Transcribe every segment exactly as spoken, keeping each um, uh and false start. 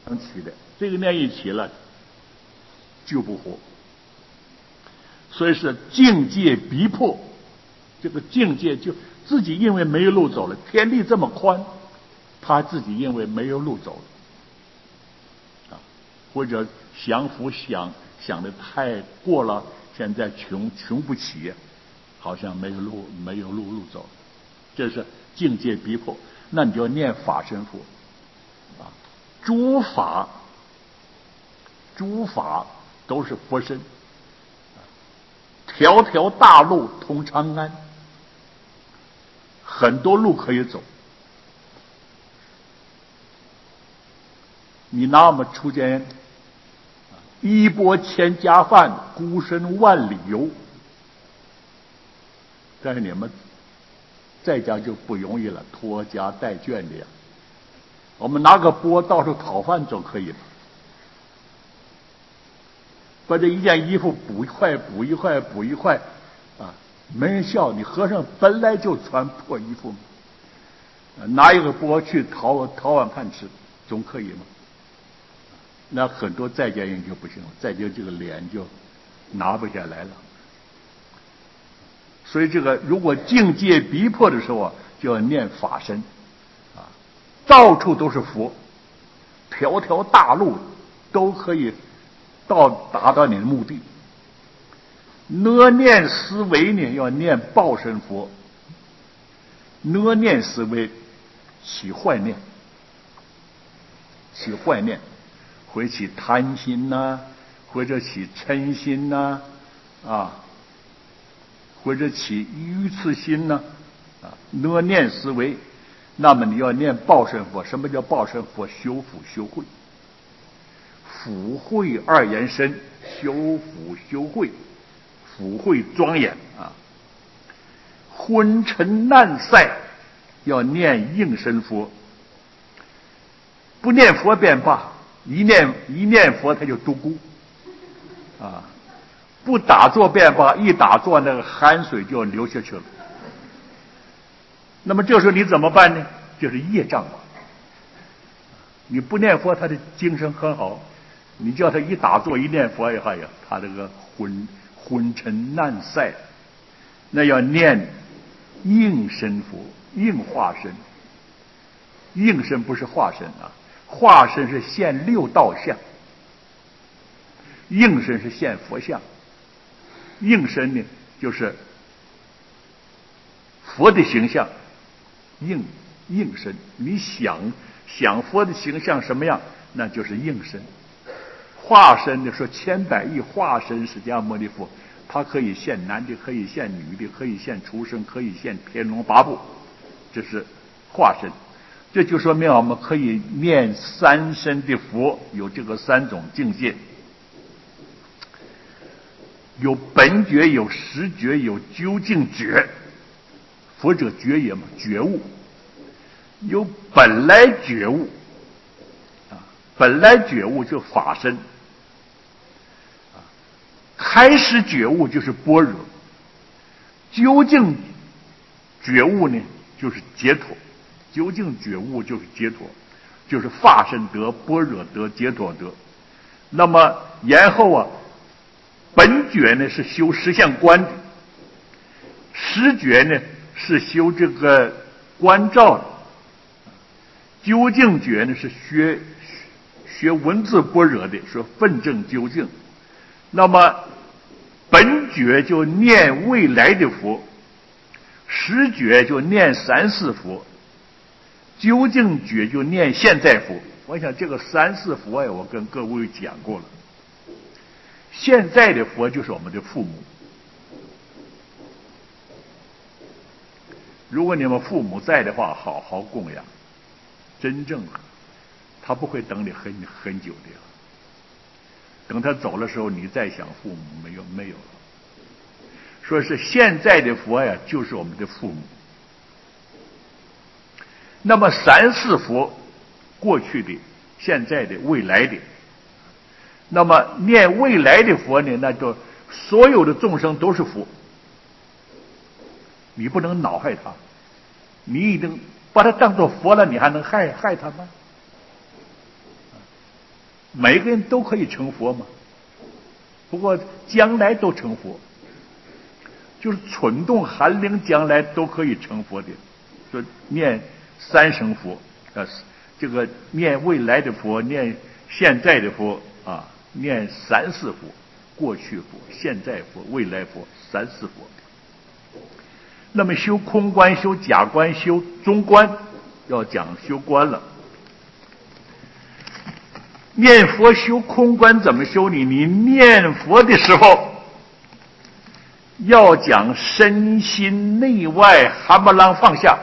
起的，这个念一起了就不活。所以是境界逼迫，这个境界就自己因为没有路走了，天地这么宽，他自己因为没有路走了啊，或者享福想想的太过了，现在穷穷不起，好像没有路没有路路走，这是境界逼迫。那你就要念法身佛啊，诸法诸法都是佛身，条条大路通长安，很多路可以走。你拿我们出家衣钵千家饭，孤身万里游，但是你们在家就不容易了，拖家带眷的呀。我们拿个钵到处讨饭总可以吧？把这一件衣服补一块，补一块，补一块，啊，没人笑。你和尚本来就穿破衣服嘛，拿一个钵去讨讨碗饭吃，总可以吗？那很多在家人就不行了，在家这个脸就拿不下来了。所以这个如果境界逼迫的时候啊，就要念法身啊，到处都是佛，条条大路都可以到达到你的目的。呢念思维呢，要念报身佛。呢念思维起坏念，起坏念会起贪心呐、啊，或者起嗔心呐、啊，啊，或者起愚痴心呢、啊，啊，呢念思维。那么你要念报身佛。什么叫报身佛？修福修慧，福慧二言深，修福修慧，福慧庄严啊。昏沉难塞，要念应身佛。不念佛便罢，一念一念佛他就独孤啊。不打坐便罢，一打坐那个汗水就流下去了。那么这时候你怎么办呢？就是业障吧。你不念佛，他的精神很好，你叫他一打坐一念佛，哎呀，他这个昏昏沉难塞。那要念应身佛，应化身。应身不是化身啊，化身是现六道相，应身是现佛相。应身呢，就是佛的形象，应应身。你想想佛的形象什么样，那就是应身。化身呢，说千百亿化身释迦牟尼佛，他可以现男的，可以现女的，可以现畜生，可以现天龙八部，这是化身。这就说明我们可以念三身的佛，有这个三种境界。有本觉，有实觉，有究竟觉。佛者觉也嘛，觉悟。有本来觉悟啊，本来觉悟就法身啊，开始觉悟就是般若，究竟觉悟呢就是解脱，究竟觉悟就是解脱，就是法身得、般若得、解脱得。那么然后啊，本觉呢是修实相观的，实觉呢是修这个观照的，究竟觉呢是学学文字般若的，说分证究竟。那么本觉就念未来的佛，实觉就念三世佛，究竟觉就念现在佛。我想这个三世佛呀，我跟各位讲过了。现在的佛就是我们的父母。如果你们父母在的话，好好供养，真正他不会等你很很久的。等他走的时候，你再想父母没有没有了。说是现在的佛呀，就是我们的父母。那么三世佛，过去的、现在的、未来的。那么念未来的佛呢，那就所有的众生都是佛，你不能恼害他，你已经把他当作佛了，你还能害害他吗？ 每个人都可以成佛嘛，不过将来都成佛，就是蠢动寒灵将来都可以成佛的。说念三生佛，呃，这个念未来的佛，念现在的佛啊，念三世佛，过去佛、现在佛、未来佛，三世佛。那么修空观、修假观、修中观，要讲修观了。念佛修空观怎么修呢？你念佛的时候要讲身心内外含不啷放下。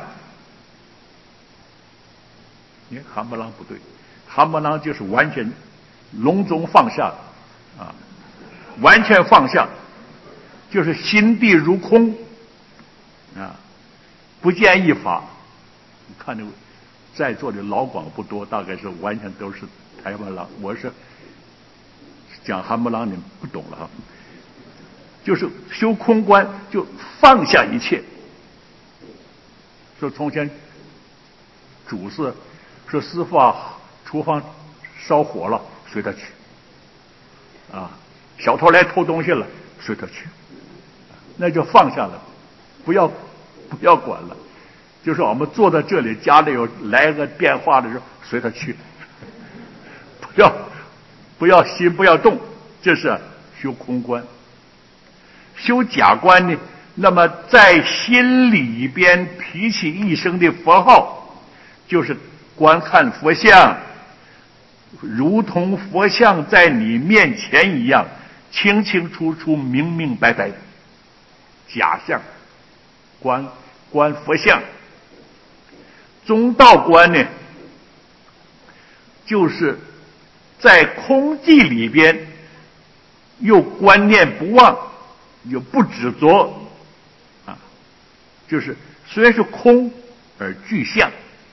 你看含不啷不对，含不啷就是完全笼中放下啊，完全放下，就是心地如空啊，不见一法。你看这在座的老广不多，大概是完全都是台湾郎。我是讲含不啷，你不懂了哈。就是修空观，就放下一切。说从前主是说师傅啊，厨房烧火了，随他去啊，小偷来偷东西了，随他去，那就放下了，不要不要管了。就是我们坐在这里，家里有来个电话的时候，随他去，不要不要心不要动，这是修空观。修假观呢，那么在心里边提起一声的佛号，就是观看佛像，如同佛像在你面前一样，清清楚楚、明明白白。假象观观佛像。中道观呢，就是在空寂里边又观念不忘，又不执着啊，就是虽然是空而具象。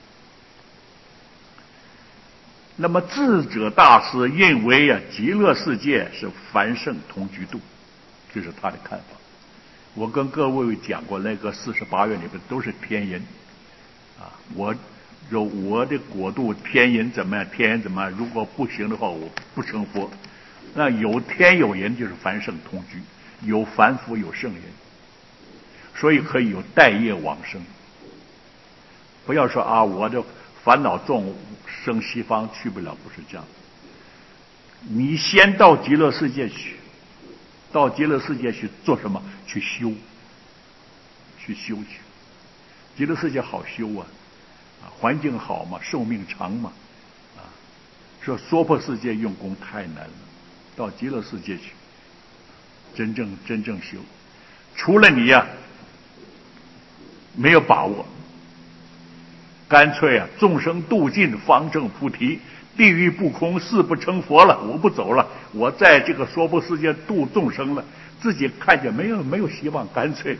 那么智者大师认为啊，极乐世界是凡圣同居度，这是他的看法。我跟各位讲过，那个四十八愿里边都是天人啊，我有我的国度天人怎么样？天人怎么样？如果不行的话，我不成佛。那有天有人就是凡圣同居，有凡夫有圣人，所以可以有带业往生。不要说啊，我的烦恼重，生西方去不了，不是这样。你先到极乐世界去，到极乐世界去做什么？去修，去修去。极乐世界好修啊，啊，环境好嘛，寿命长嘛，啊，说娑婆世界用功太难了，到极乐世界去，真正真正修。除了你呀、啊，没有把握。干脆啊，众生度尽，方证菩提，地狱不空，誓不成佛了。我不走了，我在这个娑婆世界度众生了，自己看见没有没有希望，干脆，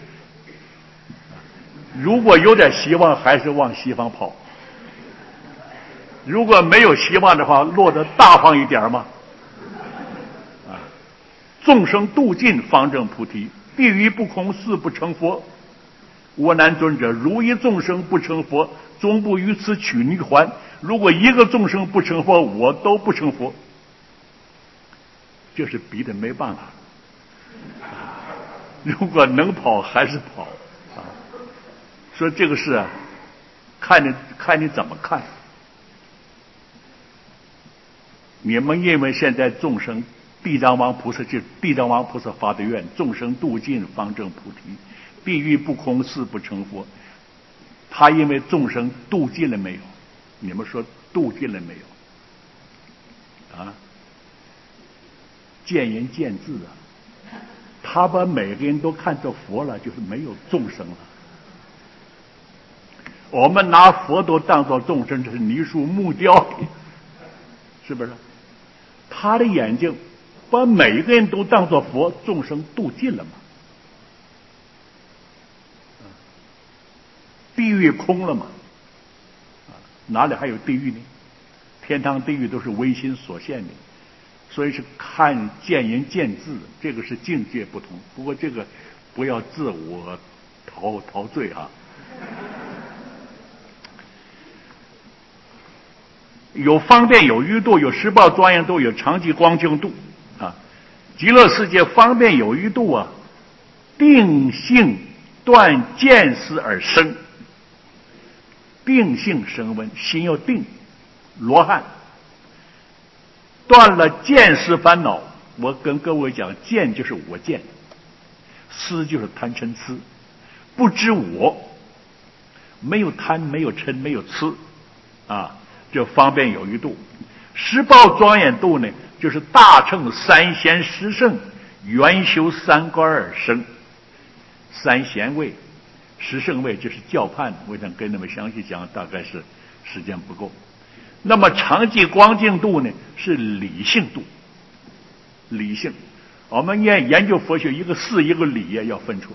如果有点希望，还是往西方跑；如果没有希望的话，落得大方一点嘛。啊，众生度尽，方证菩提，地狱不空，誓不成佛。我难尊者，如一众生不成佛，终不于此取泥还。如果一个众生不成佛，我都不成佛。这是逼得没办法。如果能跑还是跑啊。说这个事啊，看你看你怎么看。你们认为现在众生，地藏王菩萨就地藏王菩萨发的愿，众生度尽，方证菩提。地狱不空，誓不成佛。他因为众生度尽了没有？你们说度尽了没有？啊，见仁见智啊。他把每个人都看作佛了，就是没有众生了。我们拿佛都当作众生，这是泥塑木雕，是不是？他的眼睛把每个人都当作佛，众生度尽了嘛。地狱空了嘛？啊，哪里还有地狱呢？天堂、地狱都是唯心所现的，所以是看见仁见智，这个是境界不同。不过这个不要自我陶陶醉啊。 有方便有余度，有实报庄严度，有常寂光净度啊。极乐世界方便有余度啊，定性断见思而生，定性升温，心要定，罗汉断了见思烦恼。我跟各位讲，见就是我见，思就是贪嗔痴，不知我，没有贪，没有嗔，没有痴啊，这方便有余度。实报庄严度呢，就是大乘三贤十圣圆修三观而生。三贤位十圣位就是教判，我想跟你们详细讲，大概是时间不够。那么常寂光净度呢，是理性度。理性，我们研研究佛学，一个事一个理要分出。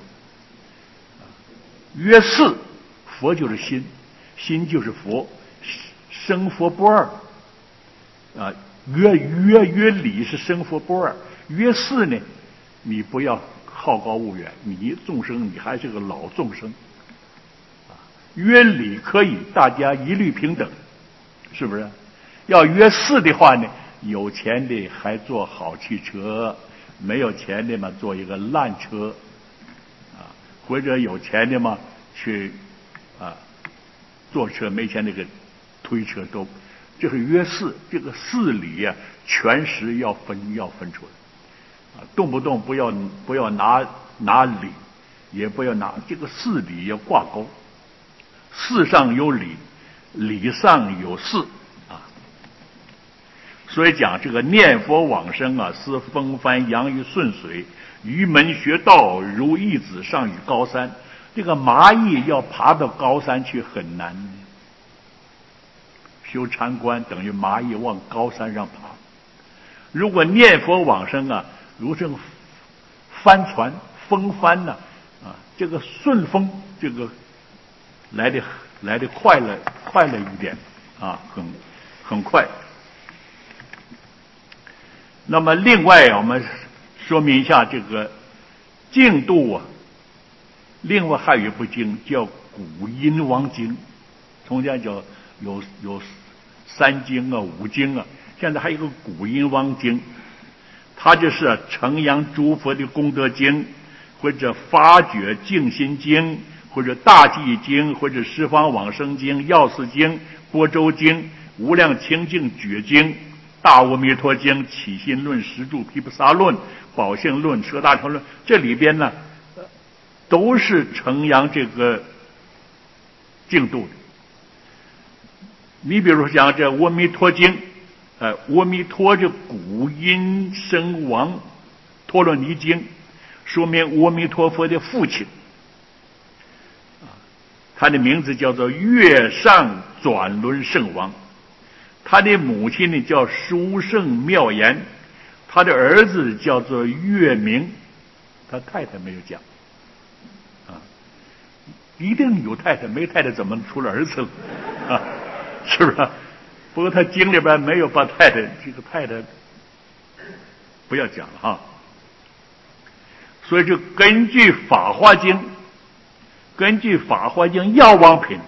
约事，佛就是心，心就是佛，生佛不二啊。约约约理是生佛不二，约事呢，你不要好高骛远，你众生你还是个老众生啊。约理可以大家一律平等，是不是？要约事的话呢，有钱的还坐好汽车，没有钱的嘛坐一个烂车啊，或者有钱的嘛去啊坐车，没钱那个推车都，这是约事。这个事理啊，全实要分要分出来啊，动不动不要不要拿拿理，也不要拿这个事理要挂钩，事上有理，理上有事。所以讲这个念佛往生啊，似风帆扬于顺水，于门学道如一子上于高山。这个蚂蚁要爬到高山去很难，修禅观等于蚂蚁往高山上爬。如果念佛往生啊，如这个帆船风帆呢 啊, 啊，这个顺风这个来的来的快乐快乐一点啊，很很快。那么另外我们说明一下这个净度啊，另外还有一部经叫古音王经，中间叫有有三经啊五经啊，现在还有一个古音王经，它就是承扬诸佛的功德经，或者发觉净心经，或者大寂经，或者十方往生经、药师经、般舟经、无量清净觉经、大阿弥陀经、起心论、十住毗婆沙论、宝性论、舍大乘论，这里边呢都是承扬这个净度的。你比如讲这阿弥陀经，呃，阿弥陀这古音声王陀罗尼经，说明阿弥陀佛的父亲，他的名字叫做月上转轮圣王，他的母亲呢叫殊胜妙言，他的儿子叫做月明，他太太没有讲啊，一定有太太，没太太怎么出了儿子啊？是不是？不过他经里边没有把太太这个太太不要讲了哈。所以就根据法华经，根据法华经药王品，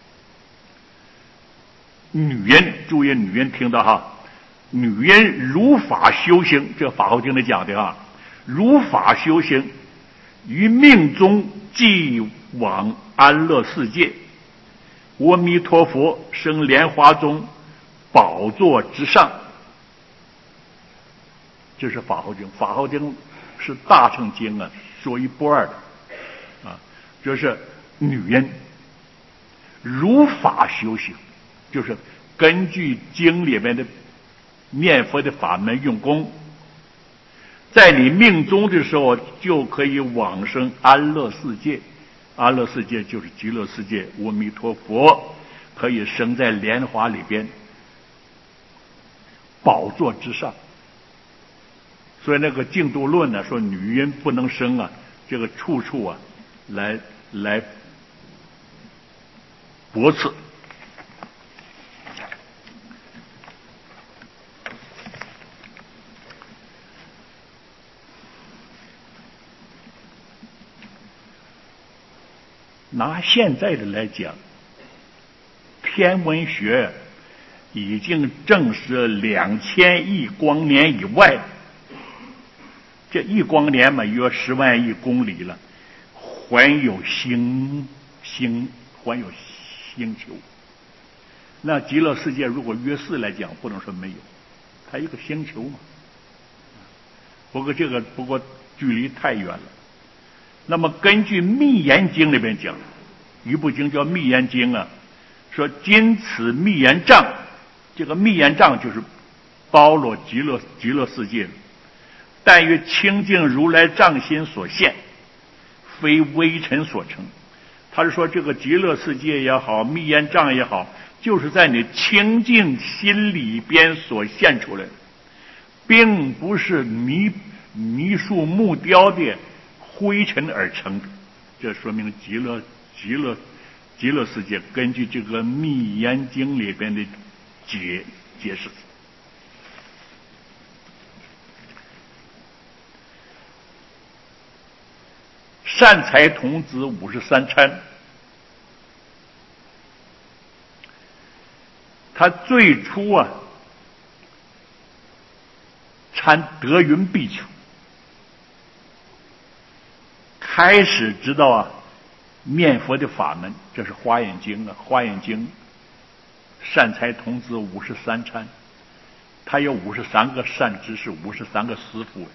女人注意，女人听到哈，女人如法修行，这法华经里讲的啊，如法修行，于命中即往安乐世界，阿弥陀佛生莲华中，宝座之上。这是法华经，法华经是大乘经啊，说一不二的啊。就是女人如法修行，就是根据经里面的念佛的法门用功，在你命中的时候就可以往生安乐世界。安乐世界就是极乐世界，阿弥陀佛可以生在莲华里边，宝座之上。所以那个净度论呢，说女人不能生啊，这个处处啊来来驳斥。拿现在的来讲，天文学已经证实两千亿光年以外，这一光年嘛，约十万亿公里了，还有星星，还有星球。那极乐世界如果约四来讲，不能说没有，它一个星球嘛。不过这个不过距离太远了。那么根据《密严经》里边讲，一部经叫《密严经》啊，说今此密严障，这个密严障就是包罗极乐极乐世界，但于清净如来藏心所现，非微尘所成。他是说这个极乐世界也好，密严障也好，就是在你清净心里边所现出来的，并不是泥泥塑木雕的灰尘而成的。这说明极乐极乐极乐世界根据这个《密严经》里边的解解释。善财童子五十三参，他最初啊参德云比丘，开始知道啊念佛的法门，这是《华严经》啊，《华严经》善财童子五十三参，他有五十三个善知识，五十三个师父。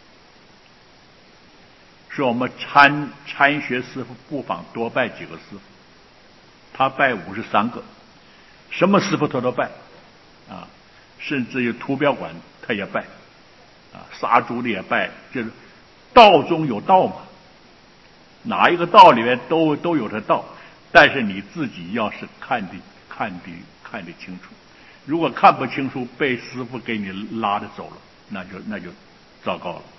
说我们参参学师傅不妨多拜几个师傅，他拜五十三个，什么师傅他都拜啊，甚至于图标馆他也拜啊，杀猪的也拜，就是道中有道嘛，哪一个道里面都都有这道，但是你自己要是看的看的看得清楚，如果看不清楚，被师傅给你拉着走了，那就那就糟糕了。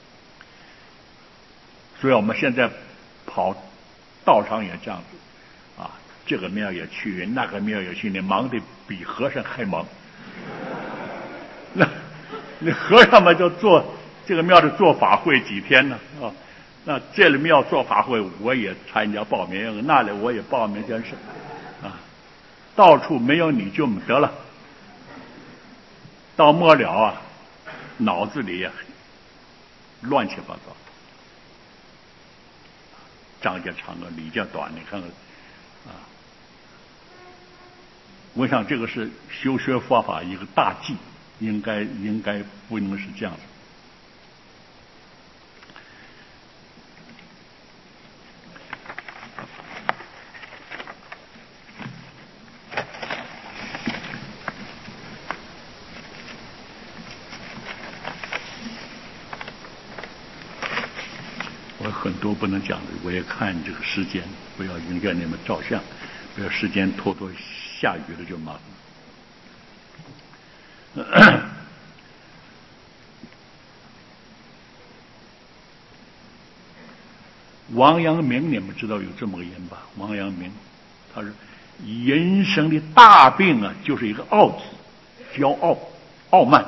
所以我们现在跑道场也这样子啊，这个庙也去，那个庙也去，你忙得比和尚还忙。那那和尚们就做这个庙的做法会几天呢啊？那这里庙做法会我也参加报名，那里我也报名真是啊，到处没有你就得了。到末了啊，脑子里也乱七八糟。张家长啊，李家短，你看看啊。我想这个是修学佛法一个大忌，应该应该不能是这样子。很多不能讲的，我也看这个时间，不要影响你们照相，不要时间拖拖下雨了就麻烦。王阳明你们知道有这么个人吧？王阳明他是人生的大病啊，就是一个傲字，骄傲傲慢，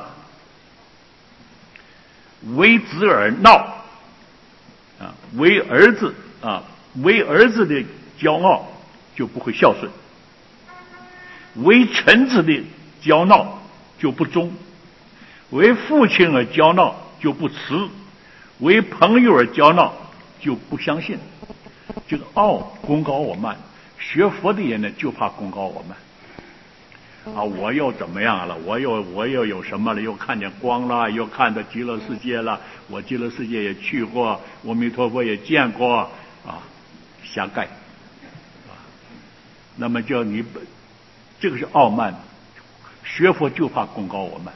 为子而闹啊，为儿子啊，为儿子的骄傲就不会孝顺，为臣子的骄傲就不忠，为父亲而骄傲就不慈，为朋友而骄傲就不相信。这个傲功高我慢，学佛的人呢就怕功高我慢啊！我又怎么样了？我又我又有什么了？又看见光了，又看到极乐世界了。我极乐世界也去过，阿弥陀佛也见过啊，瞎盖啊！那么叫你这个是傲慢，学佛就怕功高我慢，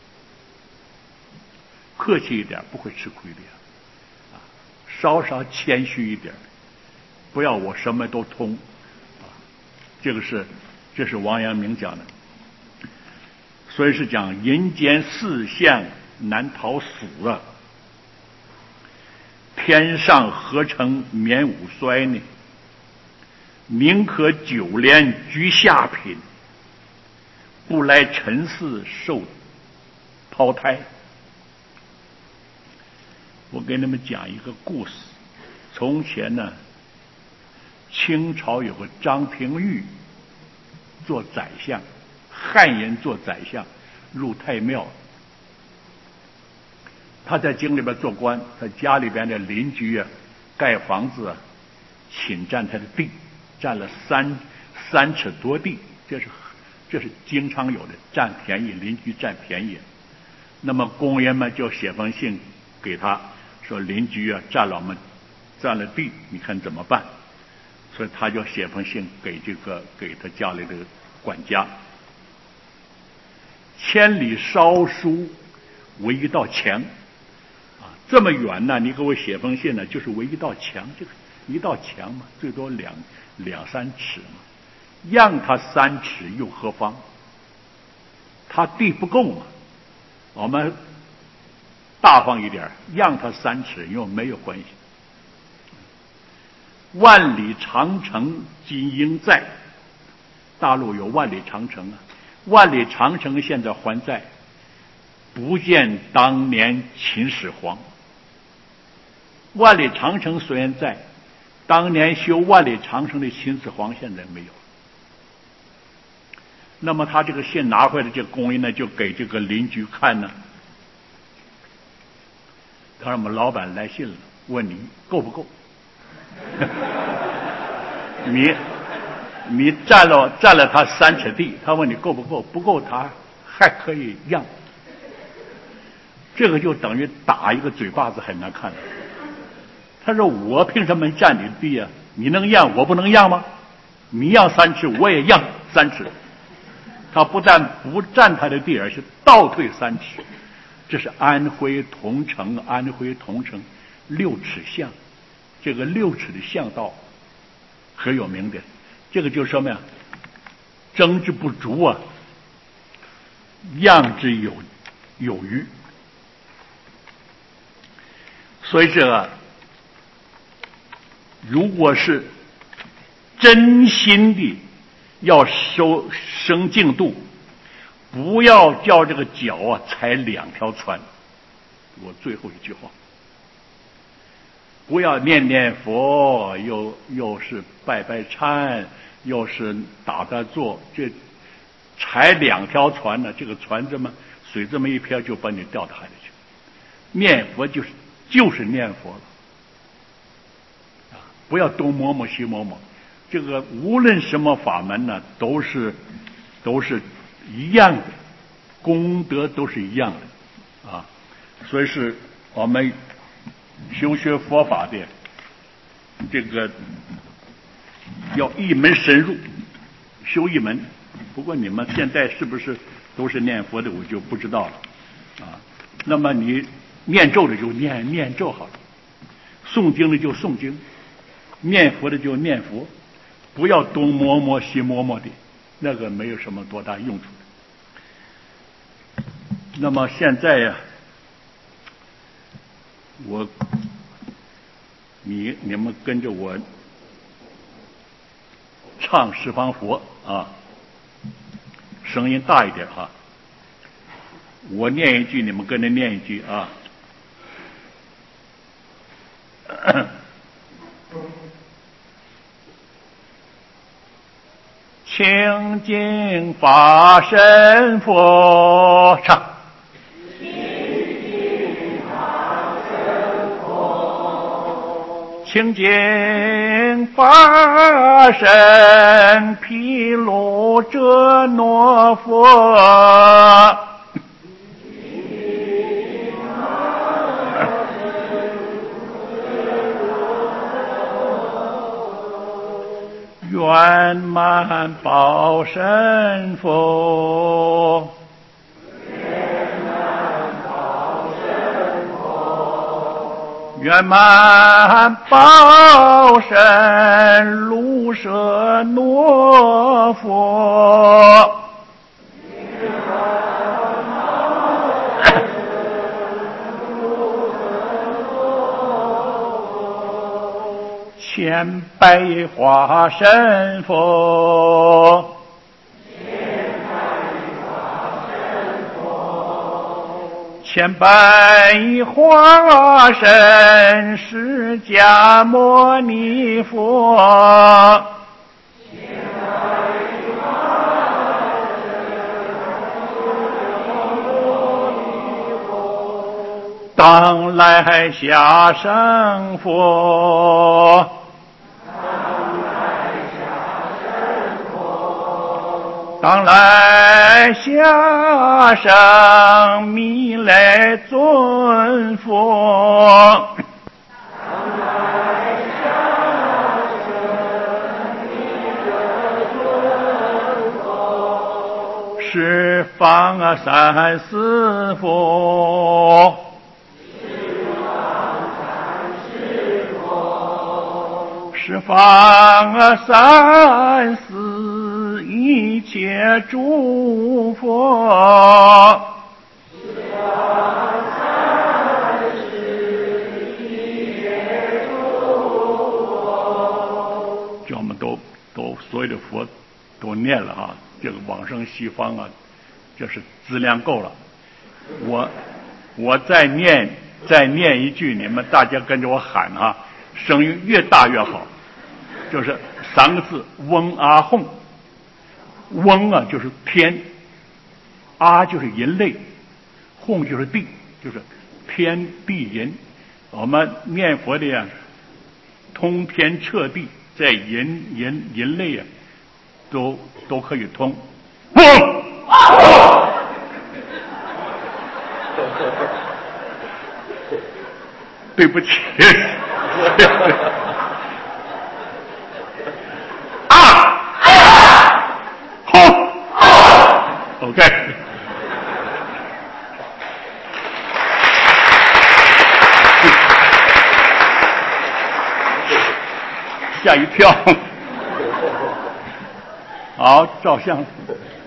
客气一点不会吃亏的呀，啊，稍稍谦虚一点，不要我什么都通啊！这个是。这是王阳明讲的，所以是讲人间四相难逃死啊，天上何成免五衰呢？宁可久廉居下品，不来尘世受抛胎。我给你们讲一个故事。从前呢，清朝有个张廷玉做宰相， 汉人做宰相，入太庙。他在京里边做官，他家里边的邻居啊，盖房子啊，侵占他的地，占了三三尺多地，这是这是经常有的，占便宜，邻居占便宜。那么工人们就写封信给他说，邻居啊占了我们占了地，你看怎么办？所以他就写封信给这个给他家里的管家，千里烧书为一道墙啊，这么远呢，你给我写封信呢，就是为一道墙，这个一道墙嘛，最多两两三尺嘛，让他三尺又何妨？他地不够嘛，我们大方一点，让他三尺又没有关系。万里长城今应在，大陆有万里长城啊，万里长城现在还在，不见当年秦始皇。万里长城虽然在，当年修万里长城的秦始皇现在没有。那么他这个信拿回来，这个工人呢就给这个邻居看呢，他说我们老板来信了，问你够不够？你你占了占了他三尺地，他问你够不够？不够，他还可以让。这个就等于打一个嘴巴子，很难看的。他说我凭什么占你的地啊？你能让我不能让吗？你让三尺，我也让三尺。他不但不占他的地，而是倒退三尺。这是安徽桐城，安徽桐城六尺巷，这个六尺的巷道很有名的。这个就是什么呀？争之不足啊，让之有有余。所以这个如果是真心的要收升净度，不要叫这个脚啊踩两条船。我最后一句话，不要念念佛，又又是拜拜忏，又是打打坐，这踩两条船呢，这个船这么水这么一飘，就把你掉到海里去。念佛就是就是念佛了啊！不要东摸摸西摸摸。这个无论什么法门呢，都是都是一样的，功德都是一样的啊。所以是我们修学佛法的这个要一门深入，修一门。不过你们现在是不是都是念佛的，我就不知道了啊。那么你念咒的就念念咒好了，诵经的就诵经，念佛的就念佛，不要东摸摸西摸摸的，那个没有什么多大用处的。那么现在呀、啊，我你你们跟着我唱十方佛啊，声音大一点哈、啊。我念一句，你们跟着念一句啊。清净法身佛，唱。清净法身毗卢遮那佛，圆满报身佛，圆满报身卢舍那佛，千百花身佛，千百花身释迦牟尼佛， 当来下生佛，当来下生弥勒尊佛，十方啊三世佛，十方啊三世一切诸佛，这我们都都所有的佛都念了啊，这个往生西方啊，这是资粮够了。我我再念再念一句，你们大家跟着我喊啊，声音越大越好。就是三个字：嗡阿吽。嗡啊就是天，阿就是人类，吽就是地，就是天地人。我们念佛的呀，通天彻地，在人人人类啊，都都可以通。嗡。对不起。OK， 吓一跳。好，照相。